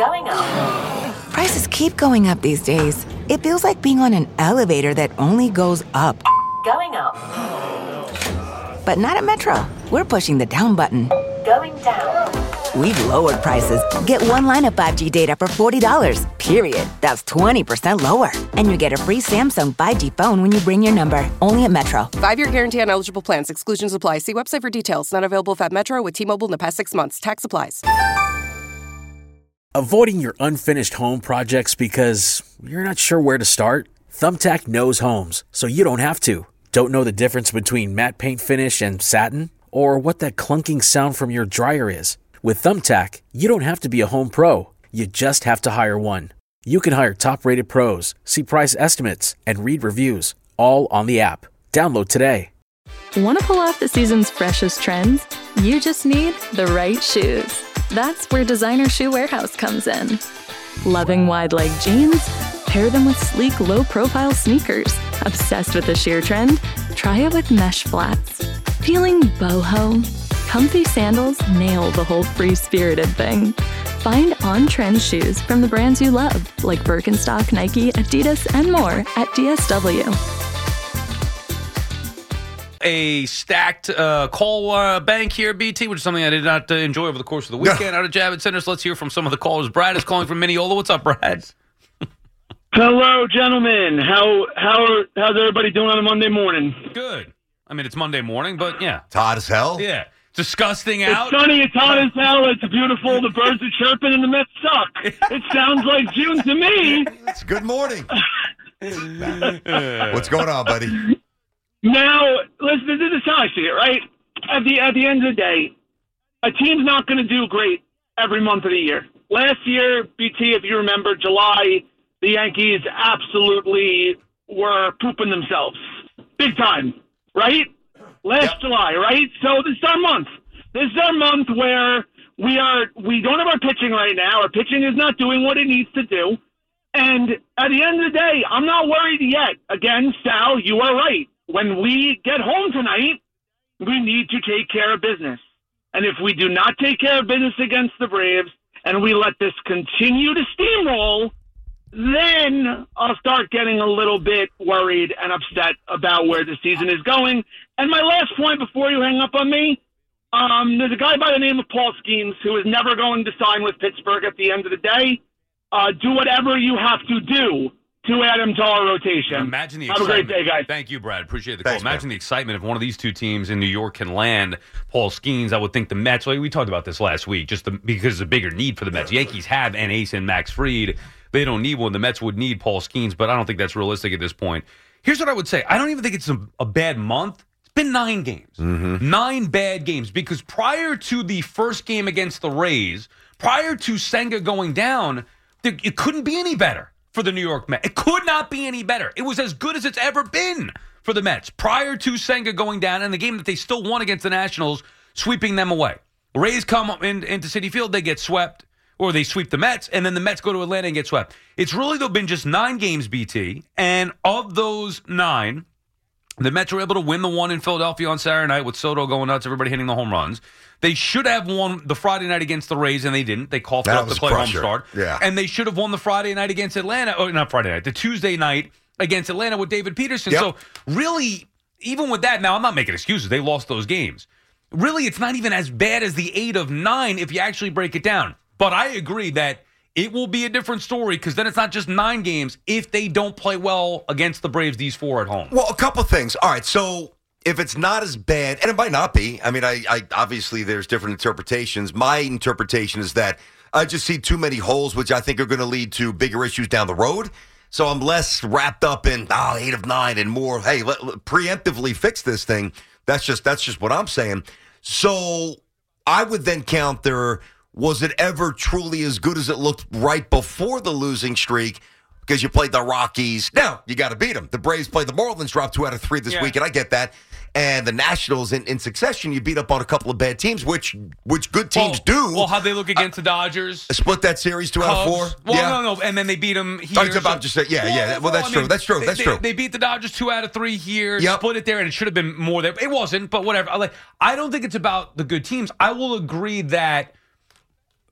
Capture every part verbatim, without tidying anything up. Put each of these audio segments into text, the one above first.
Going up. Prices keep going up these days. It feels like being on an elevator that only goes up. Going up. But not at Metro. We're pushing the down button. Going down. We've lowered prices. Get one line of five G data for forty dollars, period. That's twenty percent lower. And you get a free Samsung five G phone when you bring your number. Only at Metro. Five-year guarantee on eligible plans. Exclusions apply. See website for details. Not available if at Metro with T-Mobile in the past six months. Tax applies. Avoiding your unfinished home projects because you're not sure where to start? Thumbtack knows homes, so you don't have to. Don't know the difference between matte paint finish and satin? Or what that clunking sound from your dryer is? With Thumbtack, you don't have to be a home pro. You just have to hire one. You can hire top-rated pros, see price estimates, and read reviews, all on the app. Download today. Want to pull off the season's freshest trends? You just need the right shoes. That's where Designer Shoe Warehouse comes in. Loving wide-leg jeans? Pair them with sleek, low-profile sneakers. Obsessed with the sheer trend? Try it with mesh flats. Feeling boho? Comfy sandals nail the whole free-spirited thing. Find on-trend shoes from the brands you love, like Birkenstock, Nike, Adidas, and more at D S W. A stacked uh, call uh, bank here, B T, which is something I did not uh, enjoy over the course of the weekend out of Javits Center. So let's hear from some of the callers. Brad is calling from Mineola. What's up, Brad? Hello, gentlemen. How how are, how's everybody doing on a Monday morning? Good. I mean, it's Monday morning, but yeah. It's hot as hell. Yeah. Disgusting out. It's sunny, it's hot as hell, it's beautiful, the birds are chirping, and the Mets suck. It sounds like June to me. It's good morning. What's going on, buddy? Now, listen, this is how I see it, right? At the, at the end of the day, a team's not going to do great every month of the year. Last year, B T, if you remember, July, the Yankees absolutely were pooping themselves. Big time, right? Last yep. July, right? So this is our month. This is our month where we are we don't have our pitching right now. Our pitching is not doing what it needs to do. And at the end of the day, I'm not worried yet. Again, Sal, you are right. When we get home tonight, we need to take care of business. And if we do not take care of business against the Braves and we let this continue to steamroll, then I'll start getting a little bit worried and upset about where the season is going. And my last point before you hang up on me, um, there's a guy by the name of Paul Skeens who is never going to sign with Pittsburgh at the end of the day. Uh, do whatever you have to do to add him to our rotation. Imagine the Have excitement. a great day, guys. Thank you, Brad. Appreciate the Thanks, call. Imagine man. the excitement if one of these two teams in New York can land Paul Skeens. I would think the Mets, like we talked about this last week, just the, because there's a bigger need for the Mets. Yankees have an ace in Max Fried. They don't need one. The Mets would need Paul Skeens, but I don't think that's realistic at this point. Here's what I would say. I don't even think it's a, a bad month. It's been nine games. Mm-hmm. Nine bad games. Because prior to the first game against the Rays, prior to Senga going down, it couldn't be any better for the New York Mets. It could not be any better. It was as good as it's ever been for the Mets prior to Senga going down and the game that they still won against the Nationals, sweeping them away. Rays come in, into Citi Field, they get swept. Or they sweep the Mets, and then the Mets go to Atlanta and get swept. It's really, though, been just nine games, B T, and of those nine, the Mets were able to win the one in Philadelphia on Saturday night with Soto going nuts, everybody hitting the home runs. They should have won the Friday night against the Rays, and they didn't. They coughed That up the was play pressure. home start. Yeah. And they should have won the Friday night against Atlanta, or not Friday night, the Tuesday night against Atlanta with David Peterson. Yep. So really, even with that, now I'm not making excuses. They lost those games. Really, it's not even as bad as the eight of nine if you actually break it down. But I agree that it will be a different story because then it's not just nine games if they don't play well against the Braves, these four at home. Well, a couple things. All right, so if it's not as bad, and it might not be. I mean, I, I obviously there's different interpretations. My interpretation is that I just see too many holes, which I think are going to lead to bigger issues down the road. So I'm less wrapped up in oh, eight of nine and more. Hey, let, let, preemptively fix this thing. That's just that's just what I'm saying. So I would then counter. Was it ever truly as good as it looked right before the losing streak? Because you played the Rockies. Now, you got to beat them. The Braves played the Marlins, dropped two out of three this yeah. week, and I get that. And the Nationals, in, in succession, you beat up on a couple of bad teams, which which good teams well, do. Well, how'd they look against uh, the Dodgers? Split that series two Cubs. out of four? Well, yeah. no, no, and then they beat them here. I'm about to say, yeah, well, yeah. Well, that's I true. mean, That's true. That's they, true. They beat the Dodgers two out of three here, yep. split it there, and it should have been more there. It wasn't, but whatever. I, like, I don't think it's about the good teams. I will agree that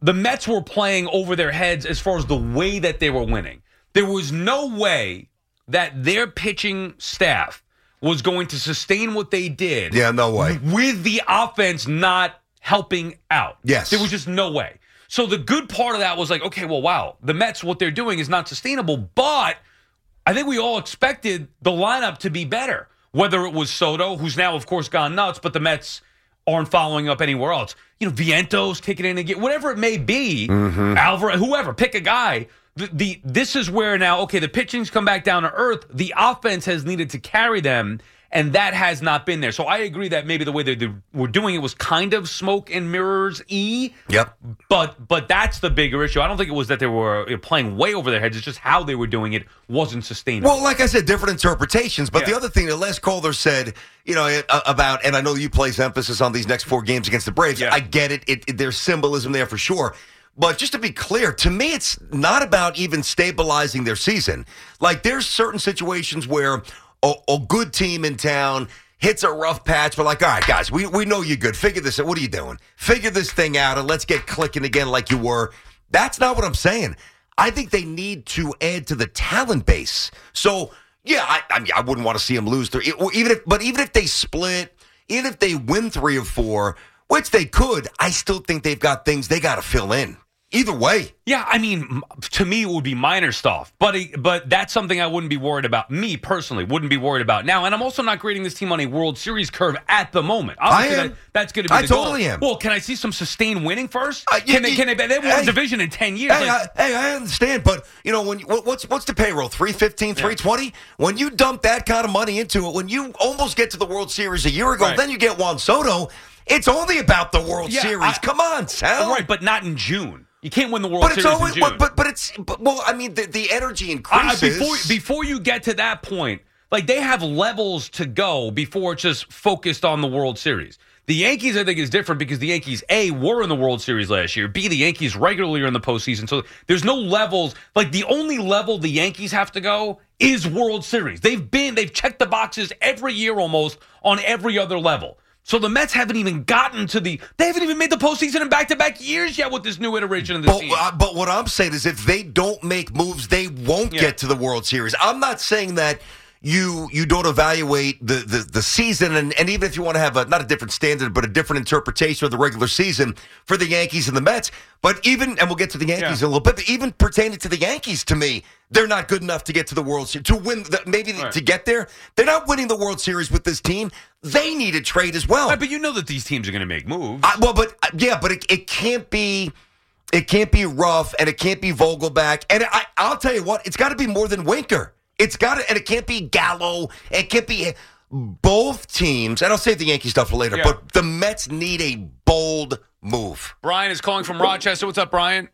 the Mets were playing over their heads as far as the way that they were winning. There was no way that their pitching staff was going to sustain what they did. Yeah, no way. With the offense not helping out. Yes. There was just no way. So the good part of that was like, okay, well, wow, the Mets, what they're doing is not sustainable, but I think we all expected the lineup to be better, whether it was Soto, who's now, of course, gone nuts, but the Mets aren't following up anywhere else. You know, Vientos kicking in again, whatever it may be, mm-hmm. Alvarez, whoever, pick a guy. The, the This is where now, okay, the pitching's come back down to earth. The offense has needed to carry them, and that has not been there. So I agree that maybe the way they were doing it was kind of smoke and mirrors-y. Yep. But but that's the bigger issue. I don't think it was that they were playing way over their heads. It's just how they were doing it wasn't sustainable. Well, like I said, different interpretations. But yeah. the other thing that Les Calder said, you know, about, and I know you place emphasis on these next four games against the Braves. Yeah. I get it. It, it. There's symbolism there for sure. But just to be clear, to me, it's not about even stabilizing their season. Like, there's certain situations where a, a good team in town hits a rough patch, but like, all right, guys, we, we know you're good. Figure this out. What are you doing? Figure this thing out, and let's get clicking again like you were. That's not what I'm saying. I think they need to add to the talent base. So, yeah, I, I mean, I wouldn't want to see them lose three. Even if, but even if they split, even if they win three or four, which they could, I still think they've got things they got to fill in. Either way. Yeah, I mean, to me, it would be minor stuff. But but that's something I wouldn't be worried about. Me, personally, wouldn't be worried about now. And I'm also not grading this team on a World Series curve at the moment. Obviously, I am. That, that's going to be I the totally goal. am. Well, can I see some sustained winning first? Uh, you, can they, can they, they won hey, a division in ten years. Hey, like, I, hey, I understand. But, you know, when you, what, what's what's the payroll? three fifteen, three twenty? When you dump that kind of money into it, when you almost get to the World Series a year ago, right. then you get Juan Soto, it's only about the World yeah, Series. I, Come on, Sal. Right, but not in June. You can't win the World but it's Series always, in June. But, but, but it's, but, well, I mean, the, the energy increases. Uh, before, before you get to that point, like they have levels to go before it's just focused on the World Series. The Yankees, I think, is different because the Yankees, A, were in the World Series last year. B, the Yankees regularly are in the postseason. So there's no levels. Like the only level the Yankees have to go is World Series. They've been, they've checked the boxes every year almost on every other level. So the Mets haven't even gotten to the, they haven't even made the postseason in back-to-back years yet with this new iteration of the but, team. Uh, but what I'm saying is if they don't make moves, they won't Yeah. get to the World Series. I'm not saying that you you don't evaluate the, the, the season, and, and even if you want to have a, not a different standard, but a different interpretation of the regular season for the Yankees and the Mets, but even, and we'll get to the Yankees Yeah. in a little bit, but even pertaining to the Yankees, to me, they're not good enough to get to the World Series. To win, the, maybe Right. to get there, they're not winning the World Series with this team. They need a trade as well. Right, but you know that these teams are going to make moves. I, well, but uh, yeah, but it, it can't be, it can't be Ruff, and it can't be Vogelback, and I, I'll tell you what, it's got to be more than Winker. It's got to, and it can't be Gallo. It can't be both teams. And I'll save the Yankee stuff for later. Yeah. But the Mets need a bold move. Brian is calling from Rochester. What's up, Brian?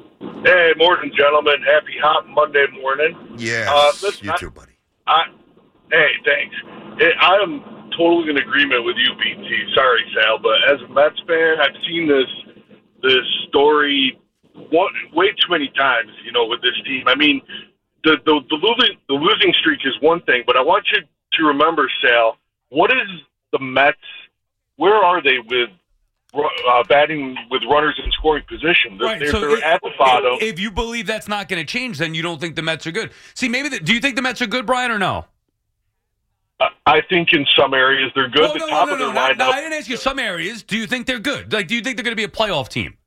Hey, morning, gentlemen. Happy hot Monday morning. Yes, Uh, listen, you I- too, buddy. I, hey, thanks. It, I am totally in agreement with you, B T. Sorry, Sal, but as a Mets fan, I've seen this this story one, way too many times. You know, with this team. I mean, the the the losing the losing streak is one thing, but I want you to remember, Sal. What is the Mets? Where are they with? Uh, batting with runners in scoring position. They're, Right, they're, so they're if, at the bottom. if, if you believe that's not going to change, then you don't think the Mets are good. See, maybe the, do you think the Mets are good, Brian, or no? I- I think in some areas they're good. Oh, the no, top no, of no, their no, lineup, no. I didn't ask you some areas. Do you think they're good? Like, do you think they're going to be a playoff team?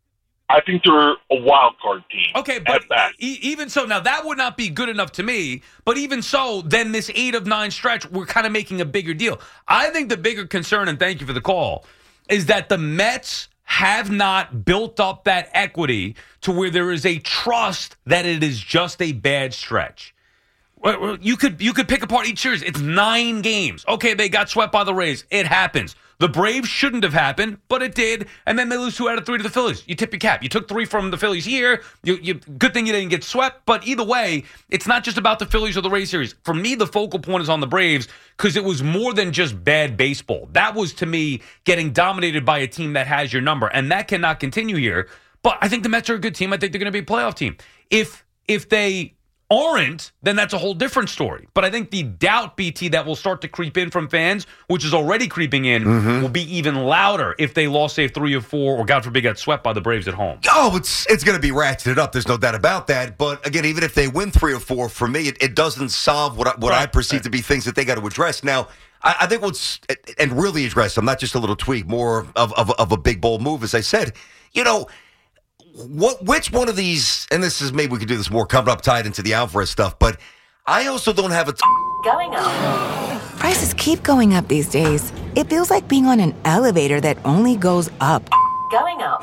I think they're a wild card team. Okay, but at best. e- even so, now that would not be good enough to me. But even so, then this eight of nine stretch, we're kind of making a bigger deal. I think the bigger concern, and thank you for the call, is that the Mets have not built up that equity to where there is a trust that it is just a bad stretch. You could you could pick apart each series. It's nine games. Okay, they got swept by the Rays. It happens. The Braves shouldn't have happened, but it did. And then they lose two out of three to the Phillies. You tip your cap. You took three from the Phillies here. You, you, good thing you didn't get swept. But either way, it's not just about the Phillies or the Rays series. For me, the focal point is on the Braves because it was more than just bad baseball. That was, to me, getting dominated by a team that has your number. And that cannot continue here. But I think the Mets are a good team. I think they're going to be a playoff team. If if they aren't, then that's a whole different story. But I think the doubt, B T, that will start to creep in from fans, which is already creeping in, mm-hmm. will be even louder if they lost, say, three or four, or God forbid, got swept by the Braves at home. Oh, it's it's going to be ratcheted up. There's no doubt about that. But again, even if they win three or four, for me, it, it doesn't solve what I, what right. I perceive right. to be things that they got to address. Now, I, I think what's and really address them, not just a little tweak, more of of, of a big bold move, as I said. You know. What? Which one of these, and this is maybe we could do this more coming up tied into the Alvarez stuff, but I also don't have a t- Going up. Prices keep going up these days. It feels like being on an elevator that only goes up. Going up.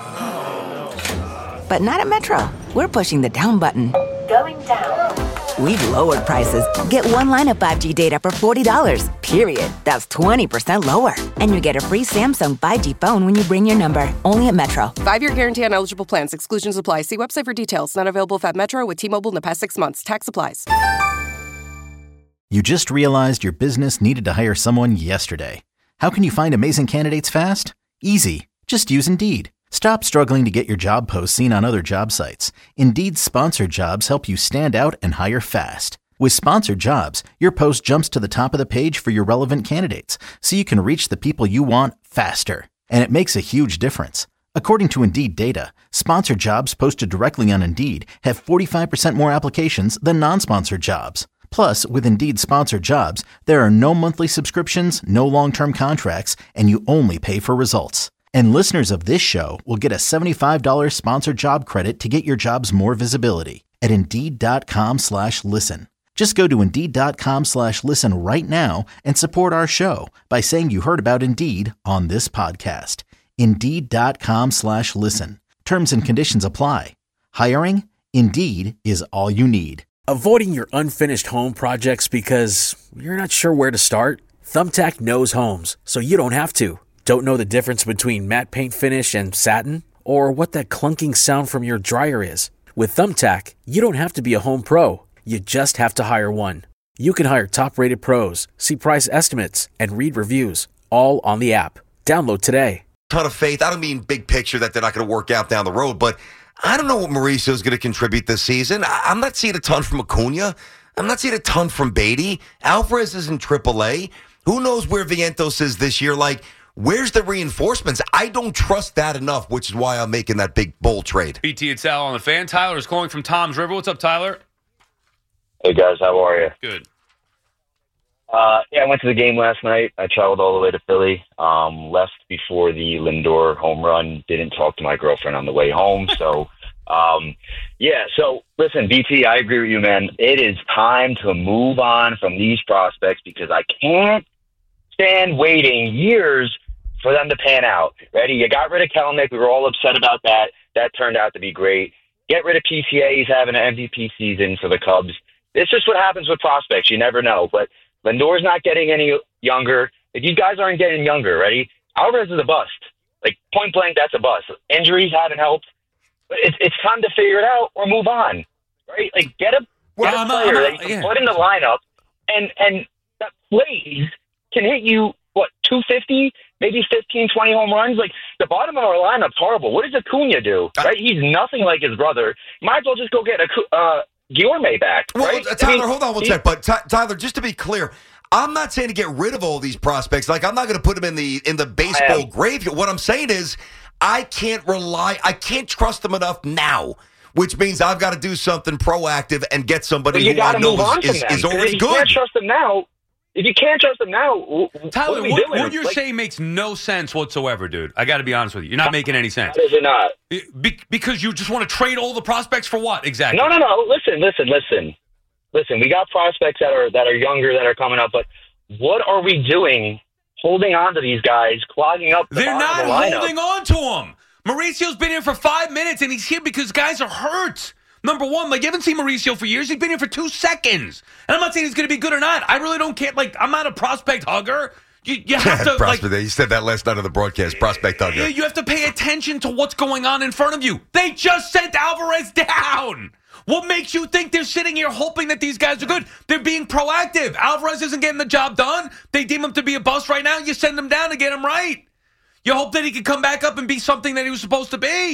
But not at Metro. We're pushing the down button. Going down. We've lowered prices. Get one line of five G data for forty dollars, period. That's twenty percent lower. And you get a free Samsung five G phone when you bring your number. Only at Metro. Five-year guarantee on eligible plans. Exclusions apply. See website for details. Not available at Metro with T-Mobile in the past six months. Tax applies. You just realized your business needed to hire someone yesterday. How can you find amazing candidates fast? Easy. Just use Indeed. Stop struggling to get your job posts seen on other job sites. Indeed's sponsored jobs help you stand out and hire fast. With sponsored jobs, your post jumps to the top of the page for your relevant candidates, so you can reach the people you want faster. And it makes a huge difference. According to Indeed data, sponsored jobs posted directly on Indeed have forty-five percent more applications than non-sponsored jobs. Plus, with Indeed sponsored jobs, there are no monthly subscriptions, no long-term contracts, and you only pay for results. And listeners of this show will get a seventy-five dollars sponsored job credit to get your jobs more visibility at Indeed.com slash listen. Just go to Indeed.com slash listen right now and support our show by saying you heard about Indeed on this podcast. Indeed.com slash listen. Terms and conditions apply. Hiring? Indeed is all you need. Avoiding your unfinished home projects because you're not sure where to start? Thumbtack knows homes, so you don't have to. Don't know the difference between matte paint finish and satin? Or what that clunking sound from your dryer is? With Thumbtack, you don't have to be a home pro. You just have to hire one. You can hire top-rated pros, see price estimates, and read reviews, all on the app. Download today. Ton of faith. I don't mean big picture that they're not going to work out down the road, but I don't know what Mauricio is going to contribute this season. I- I'm not seeing a ton from Acuna. I'm not seeing a ton from Beatty. Alvarez is in triple A. Who knows where Vientos is this year? Like, where's the reinforcements? I don't trust that enough, which is why I'm making that big bold trade. B T, it's Al on the Fan. Tyler is calling from Tom's River. What's up, Tyler? Hey, guys. How are you? Good. Uh, yeah, I went to the game last night. I traveled all the way to Philly. Um, left before the Lindor home run. Didn't talk to my girlfriend on the way home. So, um, yeah. So, listen, B T, I agree with you, man. It is time to move on from these prospects because I can't stand waiting years for them to pan out. Ready? You got rid of Kelenic. We were all upset about that. That turned out to be great. Get rid of P C A. He's having an M V P season for the Cubs. It's just what happens with prospects. You never know. But Lindor's not getting any younger. If you guys aren't getting younger, ready? Alvarez is a bust. Like, point blank, that's a bust. Injuries haven't helped. But it's, it's time to figure it out or move on, right? Like, get a, well, get a I'm player not, that you can yeah. put in the lineup and, and that plays can hit you, what, two fifty, maybe fifteen, twenty home runs? Like, the bottom of our lineup's horrible. What does Acuna do, right? He's nothing like his brother. Might as well just go get a uh, Guillorme back, well, right? Tyler, I mean, hold on one he, sec. But Ty- Tyler, just to be clear, I'm not saying to get rid of all these prospects. Like, I'm not going to put them in the in the baseball grave. What I'm saying is, I can't rely. I can't trust them enough now. Which means I've got to do something proactive and get somebody you who I know move on is, from is, is them. already if you good. Can't trust them now. If you can't trust them now, Tyler, what, what, what, what you're like, saying makes no sense whatsoever, dude. I got to be honest with you. You're not making any sense. How does it not? Be- because you just want to trade all the prospects for what exactly? No, no, no. Listen, listen, listen, listen. We got prospects that are that are younger that are coming up, but what are we doing? Holding on to these guys, clogging up the They're not of the lineup. holding on to him. Mauricio's been here for five minutes, and he's here because guys are hurt. Number one, like, you haven't seen Mauricio for years. He's been here for two seconds. And I'm not saying he's going to be good or not. I really don't care. Like, I'm not a prospect hugger. You, you have to, like... You said that last night on the broadcast, prospect hugger. You have to pay attention to what's going on in front of you. They just sent Alvarez down. What makes you think they're sitting here hoping that these guys are good? They're being proactive. Alvarez isn't getting the job done. They deem him to be a bust right now. You send him down to get him right. You hope that he can come back up and be something that he was supposed to be.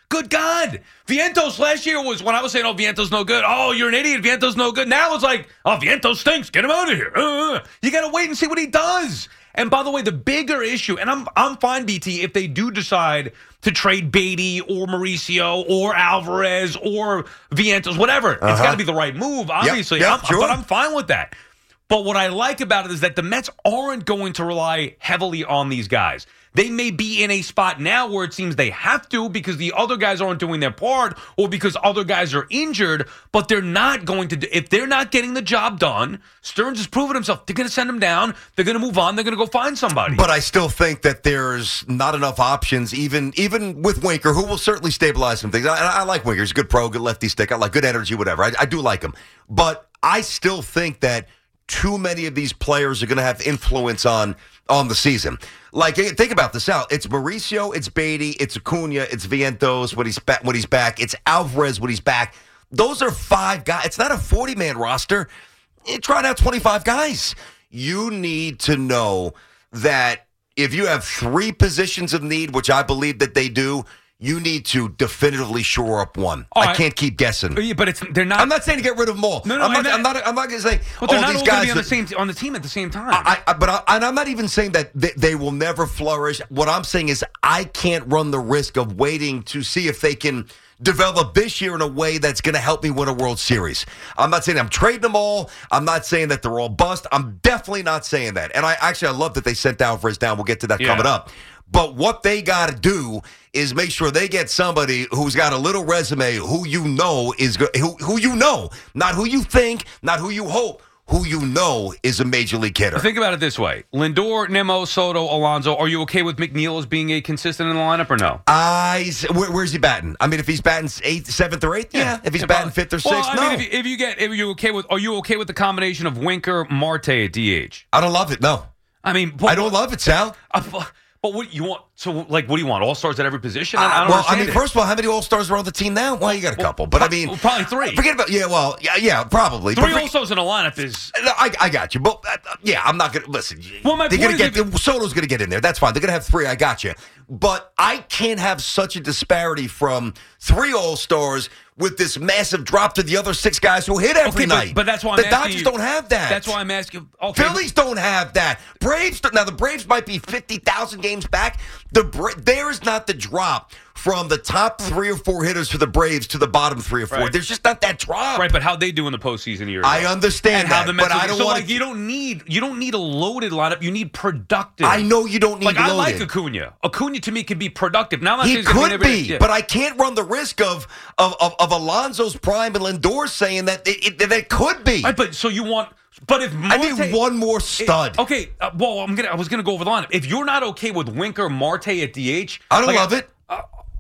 Good God. Vientos last year was when I was saying, oh, Vientos no good. Oh, you're an idiot. Vientos no good. Now it's like, oh, Vientos stinks. Get him out of here. Uh, you got to wait and see what he does. And by the way, the bigger issue, and I'm I'm fine, B T, if they do decide to trade Beatty or Mauricio or Alvarez or Vientos, whatever. Uh-huh. It's got to be the right move, obviously. Yep, yep, I'm, sure. But I'm fine with that. But what I like about it is that the Mets aren't going to rely heavily on these guys. They may be in a spot now where it seems they have to because the other guys aren't doing their part or because other guys are injured, but they're not going to do, if they're not getting the job done, Stearns has proven himself. They're going to send him down. They're going to move on. They're going to go find somebody. But I still think that there's not enough options, even even with Winker, who will certainly stabilize some things. I, I like Winker. He's a good pro, good lefty stick. I like good energy, whatever. I, I do like him. But I still think that too many of these players are going to have influence on on the season. Like, think about this out. It's Mauricio, it's Beatty, it's Acuna, it's Vientos when he's back. When he's back, it's Alvarez when he's back. Those are five guys. It's not a forty-man roster. You try out twenty-five guys. You need to know that if you have three positions of need, which I believe that they do, you need to definitively shore up one. All I right. can't keep guessing. But it's they're not. I'm not saying to get rid of them all. No, no, I'm not. I I'm not. I'm not going to say. But they're oh, not these all going to guys be on the are- same on the team at the same time. I, I, but I, and I'm not even saying that they, they will never flourish. What I'm saying is I can't run the risk of waiting to see if they can develop this year in a way that's going to help me win a World Series. I'm not saying I'm trading them all. I'm not saying that they're all bust. I'm definitely not saying that. And I actually, I love that they sent Alvarez down. We'll get to that Yeah. coming up. But what they got to do is make sure they get somebody who's got a little resume, who you know is go- who, who you know, not who you think, not who you hope, who you know is a major league hitter. Think about it this way. Lindor, Nimmo, Soto, Alonso. Are you okay with McNeil as being a consistent in the lineup or no? I, where, where's he batting? I mean, if he's batting eighth, seventh, or eighth, yeah. If he's Yeah, batting but- fifth or well, sixth, I no. mean, if you, if you get, if you okay with, are you okay with the combination of Winker, Marte at D H? I don't love it, no. I mean, but, I don't love it, Sal. Uh, but, but what you want? So, like, what do you want? All stars at every position? I, I Uh, don't well, I understand mean, it. first of all, how many All-Stars are on the team now? Well, you got a couple. But, I mean... Well, probably three. Forget about... Yeah, well, yeah, yeah probably. Three But All Stars in a lineup is. I, I got you. But, uh, yeah, I'm not going to... Listen, Well, my they're point gonna is get, Soto's going to get in there. That's fine. They're going to have three. I got you. But I can't have such a disparity from three All-Stars with this massive drop to the other six guys who hit every Okay, but- night. but that's why I'm The asking Dodgers you- don't have that. That's why I'm asking. Okay, Phillies don't have that. Braves don't- now the Braves might be fifty thousand games back. The Bra- there is not the drop from the top three or four hitters for the Braves to the bottom three or four. Right. There's just not that drop. Right, but how they do in the postseason year? I understand and how that, the Mets but are- I don't so want like you don't need you don't need a loaded lineup. You need productive. I know you don't need like I like loaded. Acuna. Acuna to me can be productive. Now I'm not He saying he's gonna could every- be, yeah. but I can't run the risk of of of, of Alonso's prime and Lindor saying that it, it, that it could be. Right, but so you want. But if I Marte, need one more stud. It- okay, uh, well, I'm gonna. I was gonna go over the lineup. If you're not okay with Winker, Marte at D H, I don't like, love it. uh,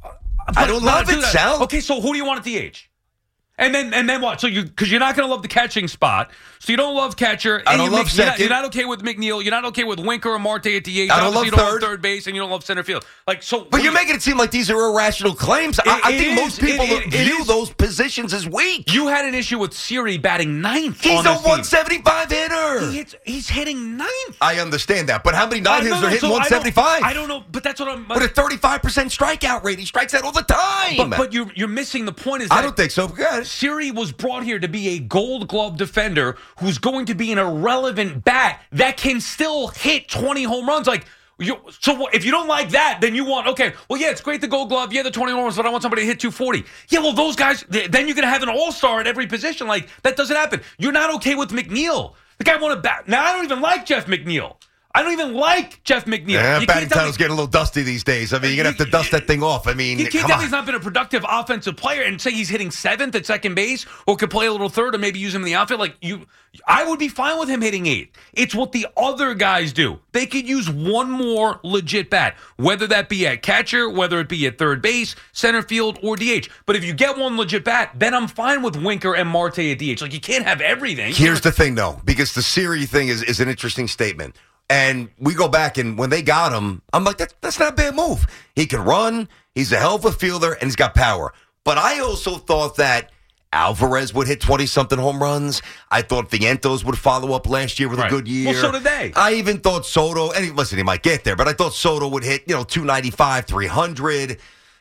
I don't but- love but it, dude, Sal. Okay, so who do you want at D H? And then and then what? So you because you're not going to love the catching spot, so you don't love catcher. I and don't you love make- you're not, second. you're not okay with McNeil. You're not okay with Winker or Marte at D H. I don't Obviously, love you don't third. love third base, and you don't love center field. Like so, But what you're do you- making it seem like these are irrational claims. I, I It think is. most people It- it- it view is. those positions as weak. You had an issue with Siri batting ninth. He's on a this team. one seventy-five hitter. He hits, he's hitting ninth. I understand that, but how many nine I- no, hitters no, are hitting so I don't- one seventy-five? I don't know, but that's what I'm. With a thirty-five percent strikeout rate, he strikes out all the time. But, but you're you're missing the point. Is that I don't think so. Good. Siri was brought here to be a Gold Glove defender who's going to be an irrelevant bat that can still hit twenty home runs. Like, you, so what, if you don't like that, then you want, okay, well, yeah, it's great the Gold Glove, yeah, the twenty home runs, but I want somebody to hit two forty. Yeah, well, those guys, th- then you're going to have an all-star at every position. Like, that doesn't happen. You're not okay with McNeil. The guy won a bat. Now, I don't even like Jeff McNeil. I don't even like Jeff McNeil. Yeah, You batting can't tell title's me- getting a little dusty these days. I mean, you're going to have to dust that thing off. I mean, You can't come tell on. me he's not been a productive offensive player and say he's hitting seventh at second base or could play a little third or maybe use him in the outfield. Like you, I would be fine with him hitting eight. It's what the other guys do. They could use one more legit bat, whether that be at catcher, whether it be at third base, center field, or D H. But if you get one legit bat, then I'm fine with Winker and Marte at D H. Like you can't have everything. Here's the thing, though, because the Siri thing is, is an interesting statement. And we go back, and when they got him, I'm like, that, that's not a bad move. He can run, he's a hell of a fielder, and he's got power. But I also thought that Alvarez would hit twenty-something home runs. I thought Vientos would follow up last year with Right. a good year. Well, so did they. I even thought Soto, and he, listen, he might get there, but I thought Soto would hit, you know, two ninety-five, three hundred.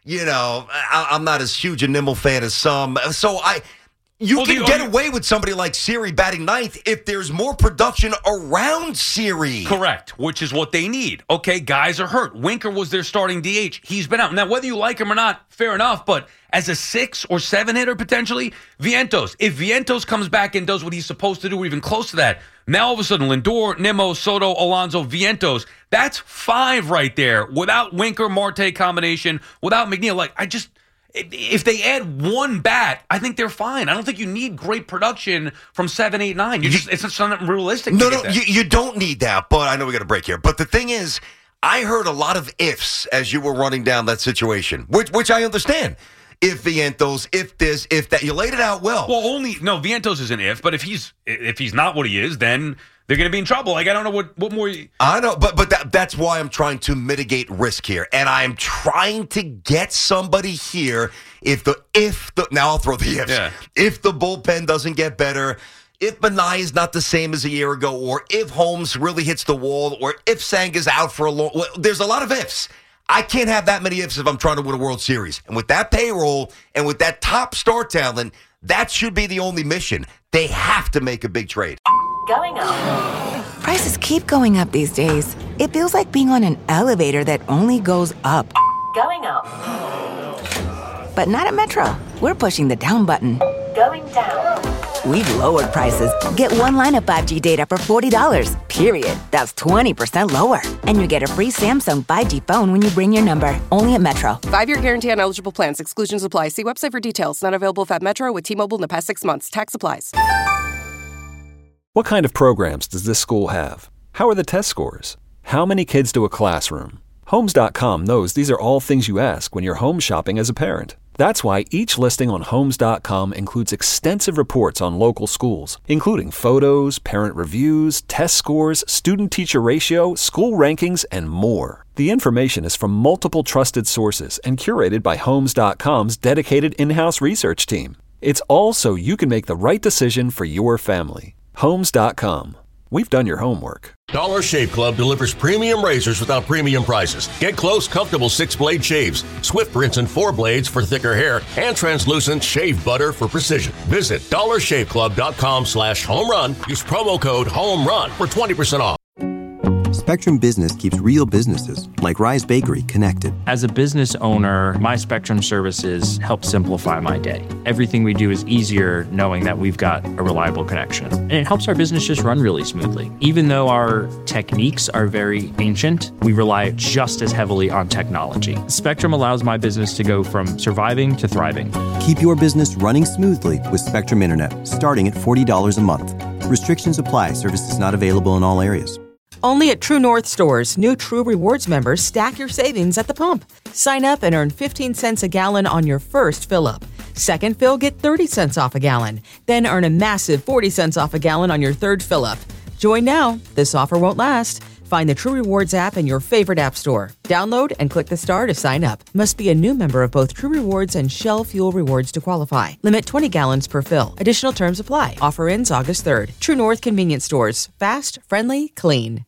you know, I, I'm not as huge a Nimmo fan as some. So I, you well, can the, get away with somebody like Siri batting ninth if there's more production around Siri. Correct, which is what they need. Okay, guys are hurt. Winker was their starting D H. He's been out. Now, whether you like him or not, fair enough, but as a six or seven hitter potentially, Vientos. If Vientos comes back and does what he's supposed to do, or even close to that, now all of a sudden Lindor, Nimmo, Soto, Alonso, Vientos, that's five right there without Winker, Marte combination, without McNeil. Like, I just... If they add one bat, I think they're fine. I don't think you need great production from seven, eight, nine. You just, it's just not realistic. No, to no, get you, you don't need that, but I know we got a break here. But the thing is, I heard a lot of ifs as you were running down that situation, which which I understand. If Vientos, if this, if that. You laid it out well. Well, only, no, Vientos is an if, but if he's if he's not what he is, then they're going to be in trouble. Like, I don't know what, what more. You... I know, but but that, that's why I'm trying to mitigate risk here. And I'm trying to get somebody here. If the, if the, now I'll throw the ifs. Yeah. If the bullpen doesn't get better, if Benai is not the same as a year ago, or if Holmes really hits the wall, or if Sanga's out for a long, well, there's a lot of ifs. I can't have that many ifs if I'm trying to win a World Series. And with that payroll and with that top star talent, that should be the only mission. They have to make a big trade. Going up. Prices keep going up these days. It feels like being on an elevator that only goes up. Going up. But not at Metro. We're pushing the down button. Going down. We've lowered prices. Get one line of five G data for forty dollars, period. That's twenty percent lower. And you get a free Samsung five G phone when you bring your number. Only at Metro. Five-year guarantee on eligible plans. Exclusions apply. See website for details. Not available if at Metro with T-Mobile in the past six months. Tax applies. What kind of programs does this school have? How are the test scores? How many kids to a classroom? Homes dot com knows these are all things you ask when you're home shopping as a parent. That's why each listing on Homes dot com includes extensive reports on local schools, including photos, parent reviews, test scores, student-teacher ratio, school rankings, and more. The information is from multiple trusted sources and curated by Homes dot com's dedicated in-house research team. It's all so you can make the right decision for your family. Homes dot com. We've done your homework. Dollar Shave Club delivers premium razors without premium prices. Get close, comfortable six-blade shaves, swift rinse and four blades for thicker hair, and translucent shave butter for precision. Visit dollar shave club dot com slash home run. Use promo code HOMERUN for twenty percent off. Spectrum Business keeps real businesses, like Rise Bakery, connected. As a business owner, my Spectrum services help simplify my day. Everything we do is easier knowing that we've got a reliable connection. And it helps our business just run really smoothly. Even though our techniques are very ancient, we rely just as heavily on technology. Spectrum allows my business to go from surviving to thriving. Keep your business running smoothly with Spectrum Internet, starting at forty dollars a month. Restrictions apply. Services not available in all areas. Only at True North stores, new True Rewards members stack your savings at the pump. Sign up and earn fifteen cents a gallon on your first fill-up. Second fill, get thirty cents off a gallon. Then earn a massive forty cents off a gallon on your third fill-up. Join now. This offer won't last. Find the True Rewards app in your favorite app store. Download and click the star to sign up. Must be a new member of both True Rewards and Shell Fuel Rewards to qualify. Limit twenty gallons per fill. Additional terms apply. Offer ends August third. True North Convenience Stores. Fast, friendly, clean.